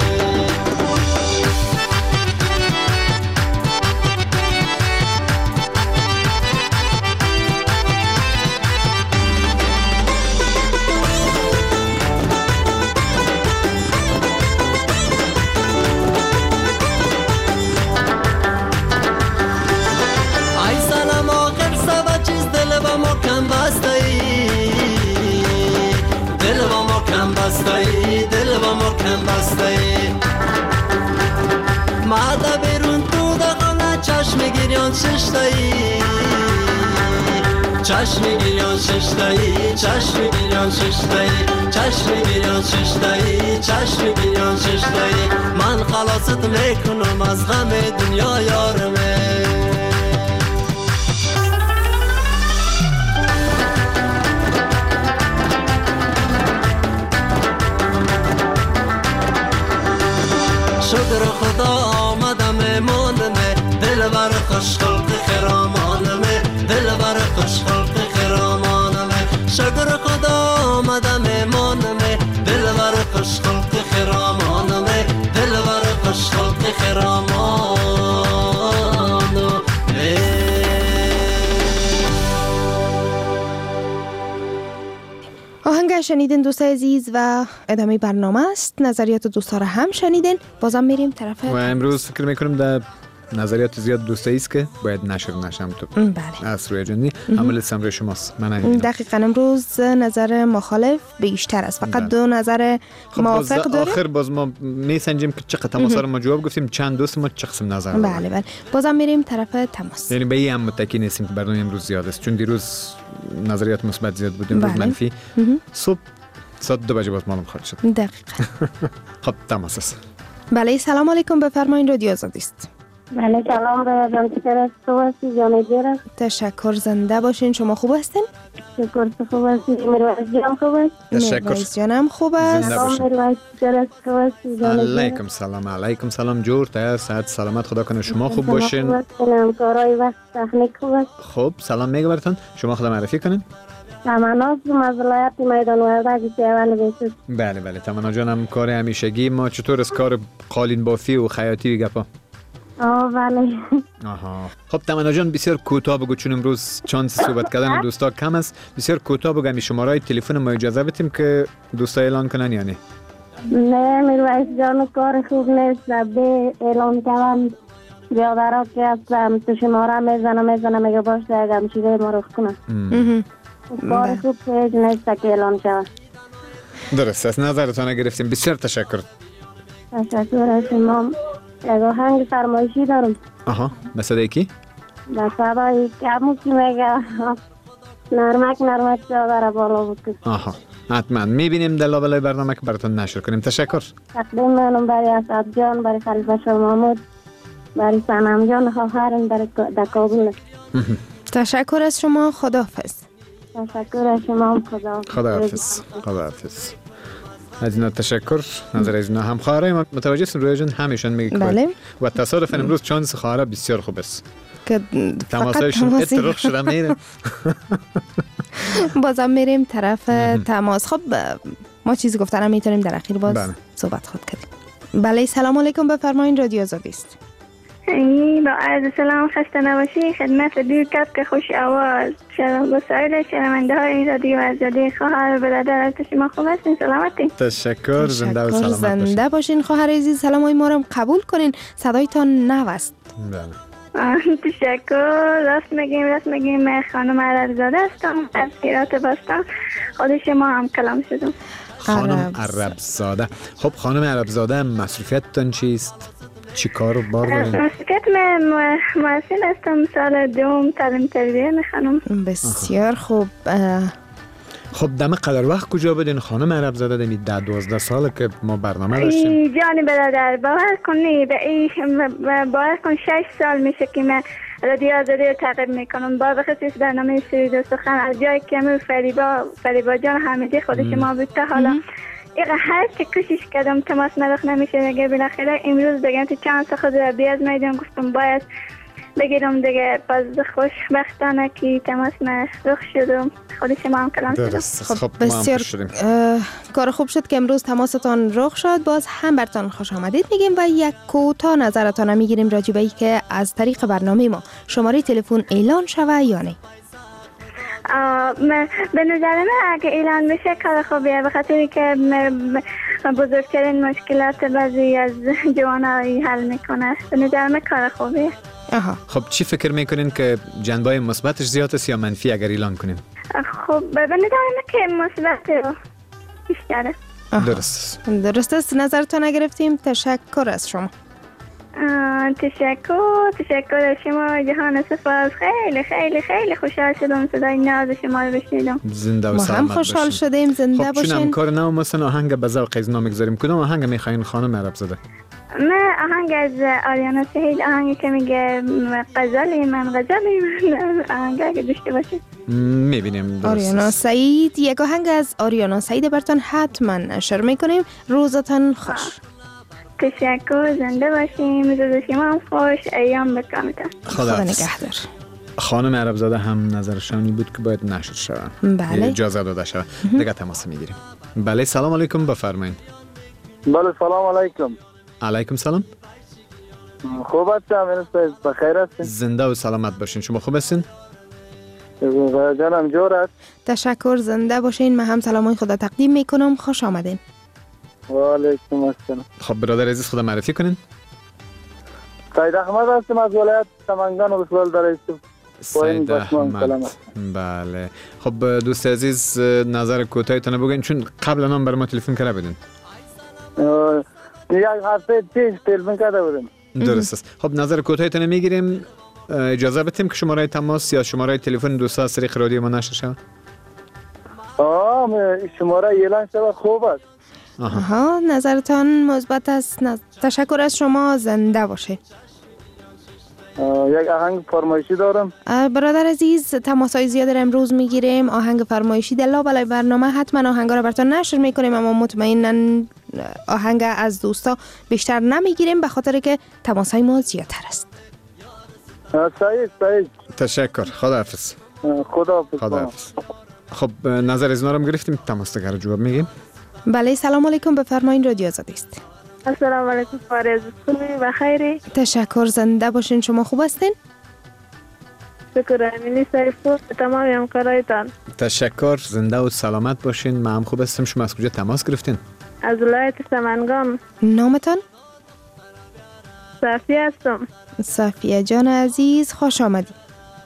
دل با ما کم بسته، ماده بیرون تو دقانه چشم گریان ششتایی، چشم گریان ششتایی، چشم گریان ششتایی، چشم گریان ششتایی، چشم گریان ششتایی، من خلاصت میکنم از غم دنیا یارمه. شکر خدا آمدم مانمه، دل بر خوش خلق خرامانمه، دل بر خوش خلق خرامانمه، شکر خدا آمدم مانمه، دل بر خوش خلق خرامانمه، دل بر خوش خلق خرامانمه. آهنگ شنیدین دوستای عزیز و ادامه برنامه است. نظریات دوستا را هم شنیدین. بازم میریم طرف و امروز فکر میکنم در نظریات زیاد دوستایی است که باید نشر نشم تو. بله. از روی جنی عمل سمر شماست. من نمیدونم. دقیقاً امروز نظر مخالف بیشتر است. فقط دو نظر موافق داریم. آخر باز ما میسنجیم که چقدر تماس رو ما جواب گفتیم، چند دوست ما چه قسم نظر دارن. بله بله. بازم میریم طرف تماس. یعنی به این هم متکی نیستیم که برنامه امروز زیاد است، چون دیروز نظریات مثبت زیاد بود، امروز منفی. صبح ساعت 2 باز معلوم خواهد شد. دقیقاً. خب تماس است. بله سلام علیکم، بفرمایید رادیو آزادی است. بله سلام برادرم، چطور هستی؟ خوب هستی؟ جان جیرم. تشکر، زنده باشین. شما خوب هستین؟ شکر خوب هستی. میرویس جانم خوب است؟ میرویس جانم خوب است. سلام میرویس جانم خوب هستی؟ جان علیکم سلام. علیکم سلام. جور تا صحت سلامت، خدا کنه شما خوب باشین. خوب هستم، کارهای وقت تکنیک خوب است. خب سلام میگه براتون. شما خدا معرفی کنین. تمنا از ولایت میدان وردک سیوان بیست. بله بله تمنا جانم کار همیشگی ما. چطور از کار قالین بافی و خیاطی گپا؟ بله. آها. خب تمنا جان بسیار کوتاه بگو چون امروز چانس صحبت کردن دوستا کم است. بسیار کوتاه بگو می شماره تلفن ما اجازه بدیم که دوستا اعلان کنن یا نه؟ نه میرویس جان کار خوب نیست. به اعلان کنم بیادرها که هستم تو شماره میزنم میگه باشه اگر میشه ما رو کنم. کار خوب نیست که اعلان شود. درست است. نظرتان گرفتیم. بسیار تشکر. تشکر از شما. یک آهنگ فرمایشی دارم. آها مثل کی؟ در صدای کمو که میگه نرمک چادر بالا بکن. آها حتما میبینیم در لابلای برنامه که براتون نشر کنیم. تشکر. تقدیم منم برای اسعد جان، برای خلیفه شاه محمود، برای سنم جان خواهرم در کابل. تشکر از شما. خداحافظ. تشکر از شما. خداحافظ. از اینا تشکر. نظر از اینا هم خواهرای ما متوجه هستیم رویا جان همیشون میگه بله. و تصادفاً امروز چانس خواهرا بسیار خوب است که تماسایشون اتفاق شده میره. بازم میریم طرف تماس. خب ما چیزی گفتنم میتونیم در اخیر باز صحبت خود کنیم. بله سلام علیکم بفرمایید رادیو آزادی است. با عرض سلام خسته نباشی خدمت دیر کپ که خوش آواز بسایل شنونده های این رادیو آزادی خواهر برادر از شما خوب هستین سلامتی. تشکر. زنده و سلامت باشین خواهر عزیز. سلام های ما رو قبول کنین صدایتان نوست. تشکر. راست میگیم من خانم عربزاده هستم از هرات باستان. خود شما هم کلام شدم. خانم عربزاده. خب خانم عربزاده مصروفیتتان چیست؟ چی کار و بار دارین؟ مصروفیت من محصل هستم سال دوم تعلیم تربیه میخوانم. بسیار خوب. خب دم قدر وقت کجا بدین خانم عربزاده؟ دمی 10-12 ساله که ما برنامه داشتیم. جان برادر باور کن 6 سال میشه که من رادیو آزادی رو تعقیب میکنم. با بخصوص برنامه سرود و سخن از جای که فریبا جان حمیدی خود شما بود تا حالا هر چه کوشش کردم تماس مدخ نمیشه دیگه. بالاخره امروز دیگه تو چند تا خود رو بیاد میدم گفتم باید بگیرم دیگه. باز خوشبختانه که تماس مدخ شدم. خود شما هم کلام شدم. خب بسیار کار خوب شد که امروز تماستان رخ شد. باز هم برتان خوش آمدید میگیم و یک کوتاه نظرتان میگیریم راجع به اینکه از طریق برنامه ما شماره تلفن اعلان شوه یا نه. به نظر من اگه اعلان بشه کار خوبیه به خاطر که بزرگترین مشکلات بعضی از جوانایی حل میکنه. به نظر من کار خوبیه. خب چی فکر میکنین که جنبه مثبتش زیاد است یا منفی اگر اعلان کنیم؟ خب به نظر من که مثبت بیشتره. درست است. نظرتون گرفتیم. تشکر از شما. تشکر از شما جهان سپاس. خیلی خیلی خیلی خوشحال شدم صدای ناز شما رو بشنیدم. زنده و سلامت باشین. ما هم خوشحال شدیم. زنده باشین. خب چون کار نو مثلا آهنگ به ذوق از میگذاریم. کدوم آهنگ میخواین خانم عربزاده؟ من آهنگ از آریانا سعید آهنگی که میگه غزلی من آهنگ داشته باشه. میبینیم آریانا سعید. یک آهنگ از آریانا سعید براتون حتما نشر میکنیم. روزتان خوش. تشکر. زنده باشیم. روز شما هم خوش. ایام بکامتان. خدا نگهدار. خانم عربزاده هم نظرشانی بود که باید نشر شود. بله. اجازه داده شود. دیگه تماس میگیریم. بله سلام علیکم بفرمایید. بله سلام علیکم. علیکم سلام. خوب هستم بخیر هستین؟ زنده و سلامت باشین. شما خوب هستین؟ جانم جور است. تشکر. زنده باشین. من هم سلامای خدا تقدیم میکنم. خوش آمدین. و علیکم السلام. خب برادر عزیز خدا معرفی کنین. سید احمد هستم از ولایت سمنگان و بسوال دارستم. سید احمد. بله. خب دوست عزیز نظر کوتاهتون بگین چون قبل نام بر ما تلفن کرده بودین. یک هفته پیش تلفن کرده بودم. درست است. خب نظر کوتاهتون میگیریم. اجازه بدیم که شماره تماس یا شماره تلفن دوستا از طریق رادیو ما نشر شود. شماره اعلان شود خوب است. نظرتان مثبت است. تشکر از شما. زنده باشه. یک آهنگ فرمایشی دارم. برادر عزیز تماسای زیاد امروز میگیریم. آهنگ فرمایشی در لابلای برنامه حتما آهنگا رو براتون نشر میکنیم اما مطمئنا آهنگ از دوستا بیشتر نمیگیریم به خاطر که تماسای ما زیادتر است. سعید تشکر. خداحافظ. خداحافظ. خب نظر از نارم گرفتیم، تماس دیگر جواب میگیم. بله سلام علیکم، بفرمایید رادیو آزادی است. السلام علیکم فارز، خوبی و خیری؟ تشکر، زنده باشین. شما خوب هستین؟ شکر. امینی سیفور تمام همکارایتان. تشکر، زنده و سلامت باشین. من هم خوب هستم. شما از کجا تماس گرفتین؟ از ولایت سمنگان. نامتان؟ صافیه هستم. صافیه جان عزیز، خوش آمدید.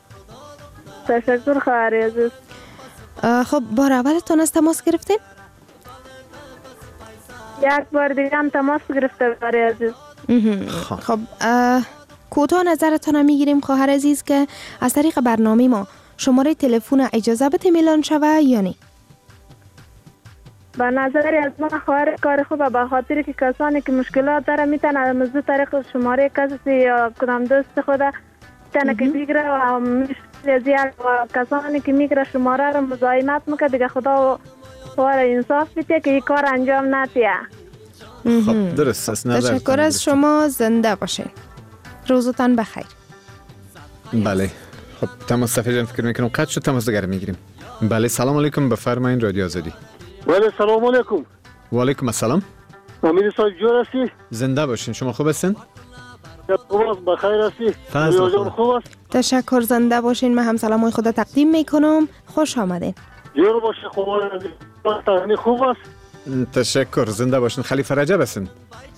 تشکر خواهر عزیز. خب بار اولتون از تماس گرفتین؟ یک بار دیگه هم تماس گرفته خواهر عزیز. خب کوتاه نظرتان میگیریم خواهر عزیز که از طریق برنامه ما شماره تلفن اجازه بده میلان شوه یا نه؟ به نظری از من خواهر کار خوبه، به خاطر که کسانی که مشکلات داره میتونه از طریق شماره کسی یا کدام دوست خود تنه که بگیره و زیاد و کسانی که میگیره شماره رو مزاحمت میکنه دیگه. خدا خواهر انصاف بیته که این کار انجام نتیه. خب درست است. تشکر از شما، زنده باشین. روزتان بخیر. بله. خب تماس صفحه جان فکر میکنم قطع شد، تماس دیگر میگیریم. بله سلام علیکم، بفرمایید رادیو آزادی. بله سلام علیکم. و علیکم السلام. امیر صاحب جور هستی؟ زنده باشین. شما خوب هستین؟ خوب است، بخیر هستی؟ فضل خوب است. تشکر، زنده باشین. من هم سلامای خدا تقدیم میکنم. خوش آمدین. جور باشه. خوب است. تشکر، زنده باشین. خلیفه رجب هستین؟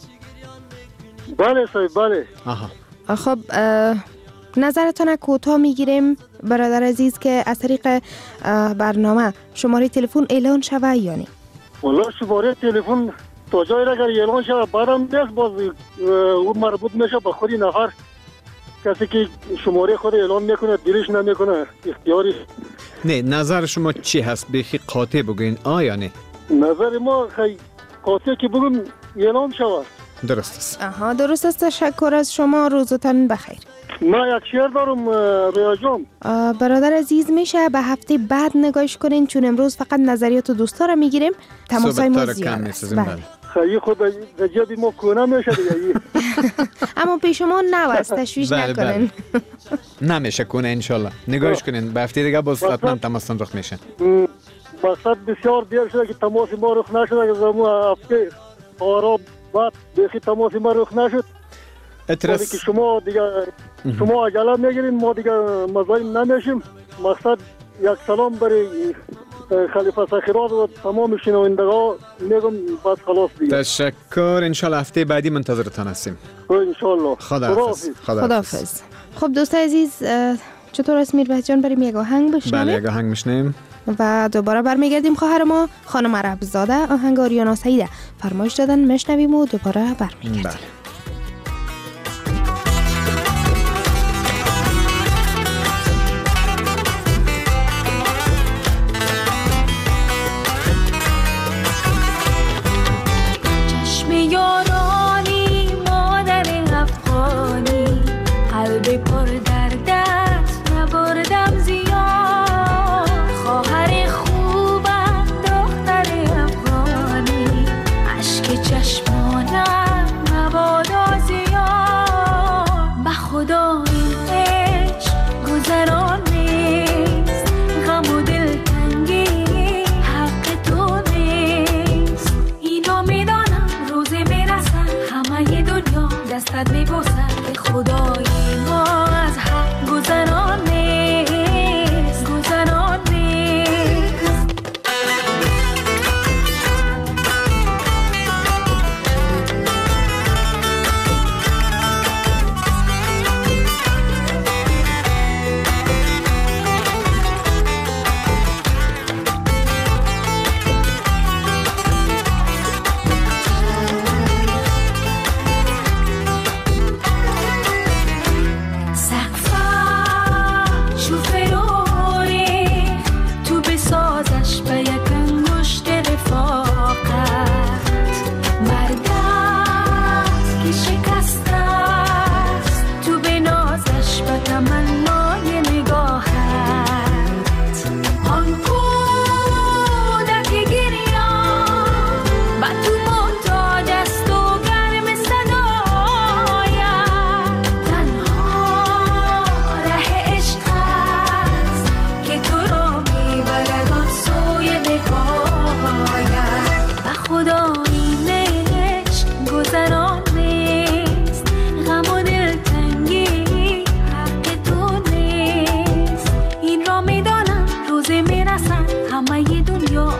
بله صاحب بله. خب نظرتان کوتاه میگیریم برادر عزیز که از طریق برنامه شماره تلفن اعلان شوه یا نه؟ والله شماره تلفن تا جایی را اگر اعلان شوه بعدم نیست، باز اون مربوط میشه به خودی نفر. کسی که شماره خود اعلان میکنه دلش نمیکنه اختیاری. نه نظر شما چی هست؟ بخی قاطع بگوین یا نه؟ نظر ما خیلی قاطع که بگم اعلان شوه. درست است. درست است. تشکر از شما، روزتان بخیر. ما یک شعر دارم رویا جان. برادر عزیز میشه به هفته بعد نگاهش کنین چون امروز فقط نظریات دوستا را میگیریم. تماسای ما زیاد است. خیلی خود رجبی ما کنه میشه دیگه. اما پیش شما نوست، تشویش نکنین. نمیشه کنه انشالله. نگاهش کنین به هفته دیگه باز حتما تماستان رخ میشه. مقصد بسیار دیر شده که تماس ما رخ نشده که زمان هفته آراب بعد بخی تماس ما رخ نشد. که شما دیگه شما عجله میگیرین، ما دیگه مزاحم نمیشیم. مقصد یک سلام برای خلیفه سخیرات و تمام شنوندگان میگم بس خلاص دیگه. تشکر. انشالله هفته بعدی منتظرتان هستیم. انشالله. خداحافظ. خب دوست عزیز چطور است میربت جان؟ بریم یک آهنگ بشنویم. بله یک آهنگ میشنیم و دوباره برمیگردیم. خواهر ما خانم عربزاده آهنگ آریانا سعیده فرمایش دادن، میشنویم و دوباره برمیگردیم. بله. یارانی مادر افغانی، قلب پر در دست نبردم زیاد. خواهر خوبم دختر افغانی، اشک چشمانم نبارد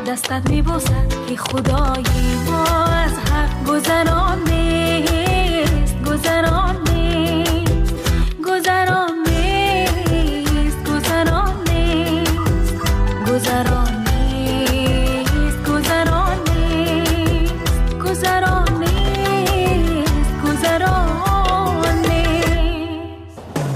دستت میبوسد که خدایی ما از حق گذران نیست، گذران نیست، گذران نیست، گذران نیست، گذران نیست، گذران نیست، گذران نیست، گذران نیست.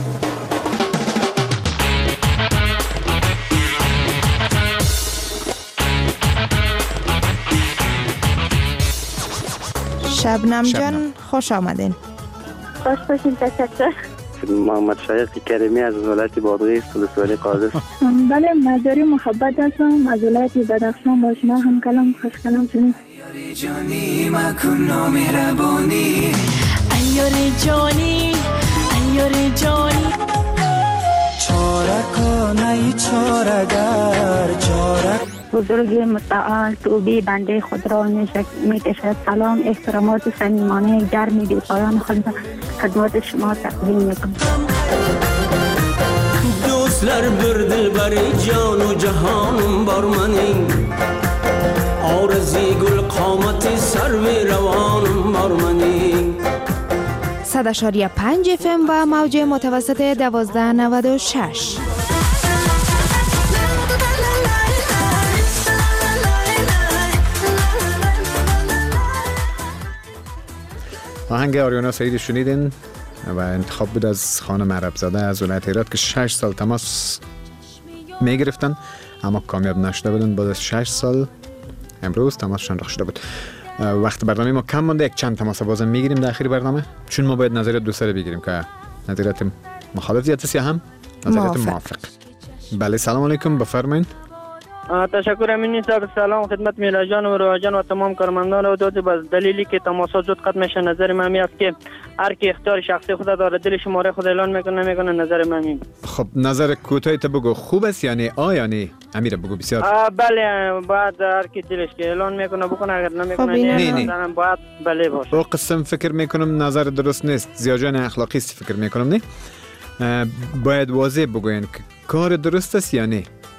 شبنم جان خوش آمدین. خوش باشین. تشکر. محمد شایق کریمی از ولایت بادغیس ولسوالی قادس. بله مداری محبت هستم از ولایت بدخشان. با شما هم کلام خوش کلام شدیم. جانی مکن مهربانی ایار جانی ایار جانی چارکانه چارگر چارک بزرگ متعال توبی بنده خود را می‌کشد. سلام احترامات صمیمانه گرمی بی پایان خدمت شما تقدیم می‌کنم. دوستlar bir dilbari jon و جهانم بر منی آرزی گل قامتی سرو روانم بر منی. 100.5 FM و موج متوسط 1296. آهنگ آریانا سعیدی شنیدین و انتخاب بود از خانم عربزاده از ولایت هرات که 6 سال تماس میگرفتن اما کامیاب نشده بودن. بعد از 6 سال امروز تماسشان رخ شده بود. وقت برنامه ما کم مونده، یک چند تماس بازم میگیریم در آخر برنامه، چون ما باید نظریات دوستان بگیریم که نظریات مخالف زیاد است یا هم نظریات موافق. بله سلام علیکم، بفرمایید. تشکر امینی صاحب. سلام خدمت میلا جان و روح جان و تمام کارمندان و دوست. باز دلیلی که تماسات زود قطع میشه نظر من می است که هر کی اختیار شخصی خود داره، دل شماره خود اعلان میکنه نظر من می. خب نظر کوتاه تو بگو، خوب است یعنی یا نه؟ امیر بگو بسیار. بله باید هر کی دلش که اعلان میکنه بکنه، اگر نمیکنه نه باید بله باشه. او قسم فکر میکنم نظر درست نیست، زیاجان اخلاقی است فکر میکنم نه. باید واضح بگوین که کار درست است یا نه.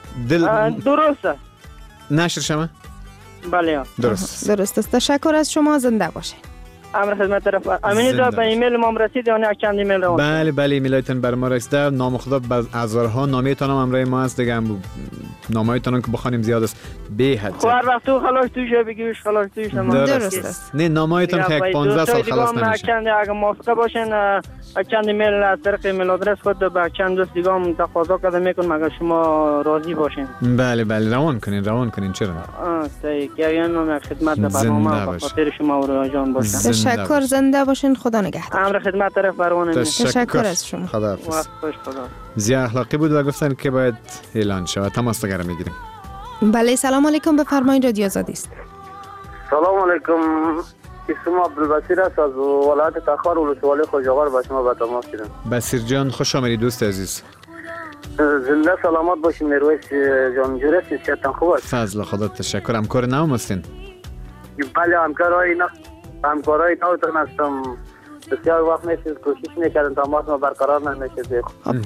درسته نشر شما؟ بله درست است. تشکر از شما، زنده باشه. امر خدمت طرف امینی دا به ایمیل ما رسید یا نه چند ایمیل رو؟ بله ایمیلتون بر ما رسیده. نام خدا هزارها نامیتون هم امروز ما هست دیگه، نامایتون که بخوانیم زیاد است به حد. هر وقت تو خلاص توش بگیش خلاص توش درست است. نه نامایتون که 15 سال خلاص نمیشه. چند اگه موافقه باشین چند ایمیل از طریق ایمیل آدرس خود به چند دوست دیگه هم تقاضا کرده میکنم اگر شما راضی باشین. بله روان کنین چرا؟ صحیح. گریان خدمت برنامه به خاطر شما و روح جان باشه. تشکر، زنده باشین، خدا نگهدار. امر خدمت طرف بروانه. تشکر از شما. خداحافظ. زیا اخلاقی بود و گفتن که باید اعلان شود. تماس دیگر میگیریم. بله سلام علیکم، بفرمایید رادیو آزادی است. سلام علیکم، اسم عبدالبصیر است از ولایت تخار ولسوالی خوشاور با شما به تماس گیرم. بصیر جان خوش آمدید دوست عزیز. زنده سلامت باشین. میرویس جان جوره صحتتان خوب است؟ فضل خدا تشکر. همکار نام هستین؟ بله همکارای نوتون هستم. بسیار وقت میشه کوشش میکردن تماس ما برقرار نمیشه.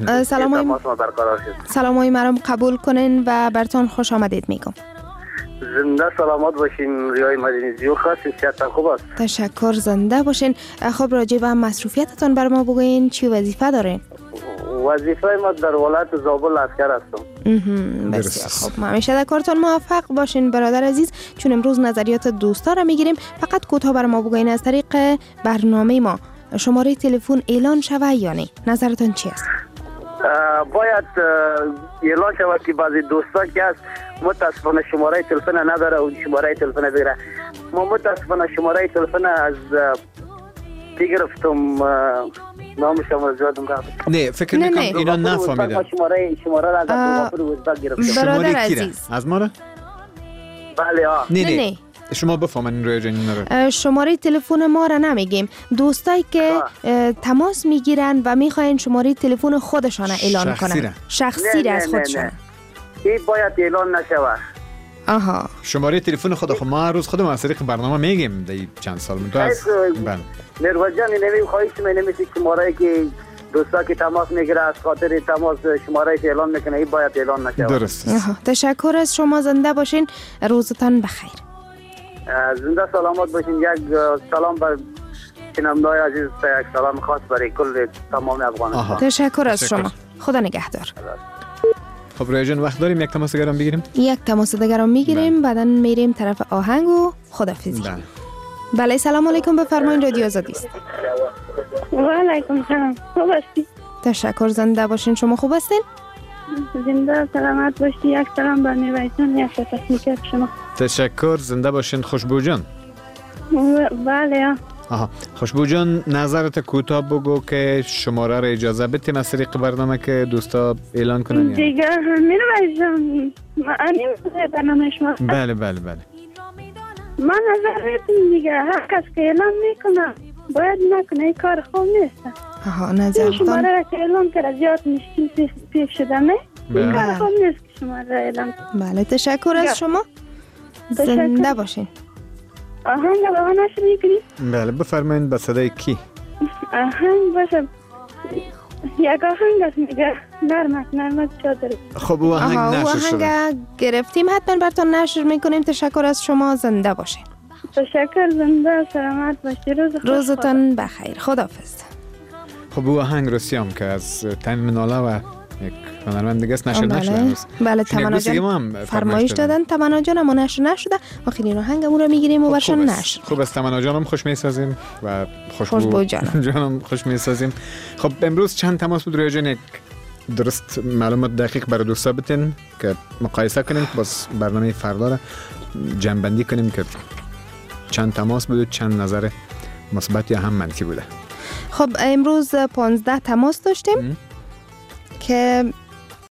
سلامای مرام قبول کنین و برتون خوش آمدید میگم. زنده سلامت باشین. ریای مدینی زیو خاص صحتتان خوب است؟ تشکر، زنده باشین. خب راجع به مصروفیتتان بر ما بگوین، چی وظیفه دارین؟ وظیفه ما در ولایت زابل عسکر هستم. بسیار خوب، همیشه در کارتون موفق باشین برادر عزیز. چون امروز نظریات دوستا را میگیریم، فقط کوتاه بر ما بگوین از طریق برنامه ما شماره تلفن اعلان شود یا نه؟ نظرتون چی است؟ باید اعلان شود که بعضی دوستا که هست متاسفانه شماره تلفن نداره و شماره تلفن بگیره. ما متاسفانه شماره تلفن از گرفتم، نامش هم از یادم رفت. نه فکر میکنم اینا نفهمیدن. شماره را از وزبک گرفتم. برادر عزیز از ما را؟ بله نه شما بفهمین روی جنین شماره تلفن ما را نمیگیم. دوستایی که تماس میگیرن و میخواین شماره تلفن خودشان اعلان کنن، شخصی را از خودشان، این باید اعلان نشود. شماره تلفن خود ما هر روز خودم از طریق برنامه میگیم. دی چند سال تو از مروت جان نمی خواهش می نمیسی شماره که دوستا که تماس میگیره از خاطر تماس شمارهش اعلان میکنه، این باید اعلان نشه. درست. تشکر از شما، زنده باشین، روزتان بخیر. زنده سلامت باشین. یک سلام بر شنونده‌های عزیز، یک سلام خاص برای کل تمام افغانستان. تشکر از شما، خدا نگهدار. خب رویا جان، وقت داریم یک تماس دیگرم بگیریم؟ یک تماس دیگرم میگیریم، بعدا میریم طرف آهنگ و خداحافظی. بله سلام علیکم، بفرمایید، رادیو آزادی است. و علیکم سلام، خوب هستی؟ تشکر، زنده باشین. شما خوب هستین؟ زنده سلامت باشی. یک سلام بر میرواید، یک تکنیکر شما. تشکر، زنده باشین. خوشبو جان. بله. خوشبو جان، نظرت کوتاه بگو که شماره را اجازه بدیم از طریق برنامه که دوستا اعلان کنن. دیگه میرواید جان، من برنامه شما. بله. من نظرتون دیگه، هر کس که اعلان میکنه باید نکنه، این کار خوب نیست. نظرتان شماره را که اعلان کرده زیاد نشتیم پیش شده نه، این کار خوب نیست که شماره را اعلان کنه. بله تشکر از شما، زنده باشین. آهنگ با من نشر میکنی؟ بله بفرمایید. به صدای کی؟ آهنگ باشه، یک آهنگ است میگه نرمک چادر. خب او آهنگ نشر شده. آهنگ گرفتیم، حتما براتون نشر میکنیم. تشکر از شما، زنده باشین. تشکر، زنده سلامت باشی، روزتان بخیر، خداحافظ. خب او آهنگ رسیام که از تایم مناله و یک هنرمند دیگه است نشر نشده. بله تمنا جان فرمایش دادن، تمنا جان اما نشر نشده. آخرین آهنگ اون رو میگیریم و برشان نشر. خوب است، تمنا جانم خوش میسازیم و خوشبو جانم خوش میسازیم. خب امروز چند تماس بود رویا جان؟ یک درست معلومات دقیق برای دوستا بتین که مقایسه کنیم، باز برنامه فردا را جمع‌بندی کنیم که چند تماس بود، چند نظر مثبت یا هم منفی بوده. خب امروز 15 تماس داشتیم که